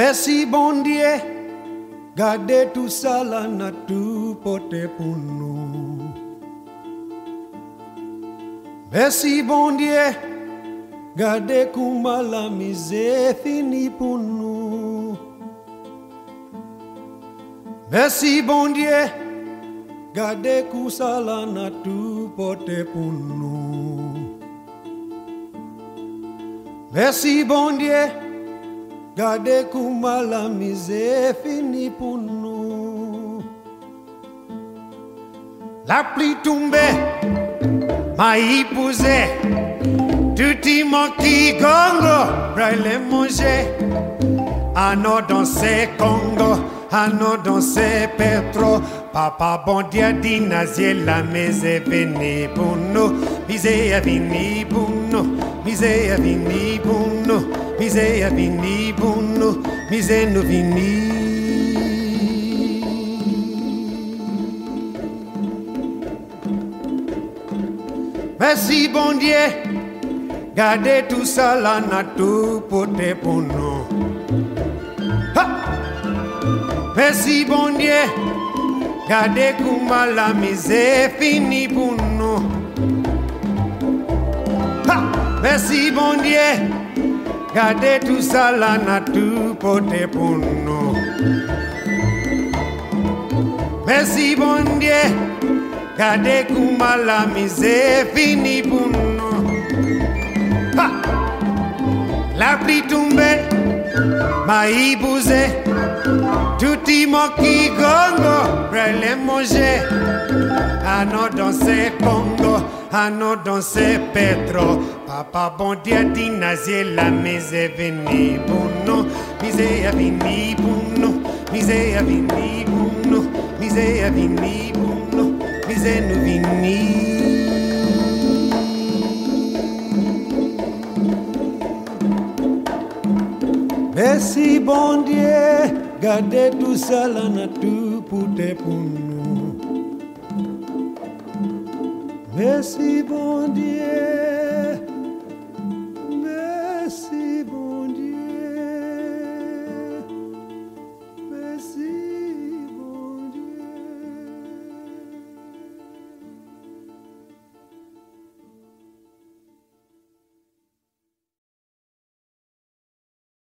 Merci bon Dieu, gardez tout ça la nature portée pour nous. Merci bon Dieu, gardez comment la misère finit pour nous. Merci bon Dieu, gardez tout ça la nature portée pour nous. Merci bon Dieu, gardez comment la misère finit pour nous. La pluie tombée m'a épousé, tout y manque Congo, braille manger. À nos danser Congo, à nos danser Petro. Papa bon Dieu dit nazier la misère vini pour nous, misère vini pour nous, misère vini pour nous, misère vini pour nous, misère nous vini. Merci bon Dieu, gardez tout ça la nature portée pour nous. Ha! Merci bon Dieu, gardez comment la misère finit pour nous. Ha! Merci bon Dieu, gardez tout ça la nature portée pour nous. Merci bon Dieu, gardez comment la misère finit pour nous. Ha! La pluie tombée m'a épousé, tout y manque Congo, braille manger. À nos danser Congo, à nos danser Petro. Papa bon Dieu dit nazier la misère vini pour nous, misère vini pour nous, misère vini pour nous, misère vini pour nous, misère nous vini. Merci bon Dieu, gardez tout ça la nature portée pour nous. Merci bon Dieu.